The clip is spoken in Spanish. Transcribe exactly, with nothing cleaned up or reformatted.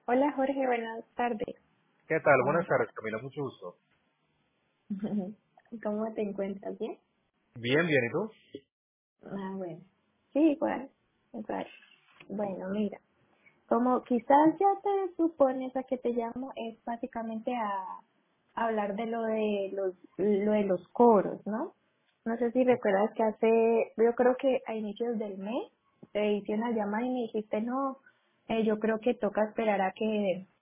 Hola Jorge, buenas tardes. ¿Qué tal? ¿Cómo Buenas estás? tardes, Camila, mucho gusto. ¿Cómo te encuentras? ¿Bien? Bien, bien, ¿y tú? Ah, bueno. Sí, igual. Igual. Bueno, mira. Como quizás ya te supones a que te llamo, es básicamente a hablar de lo de los, lo de los coros, ¿no? No sé si Ok. recuerdas que hace, yo creo que a inicios del mes te hice una llamada y me dijiste, no, eh, yo creo que toca esperar a que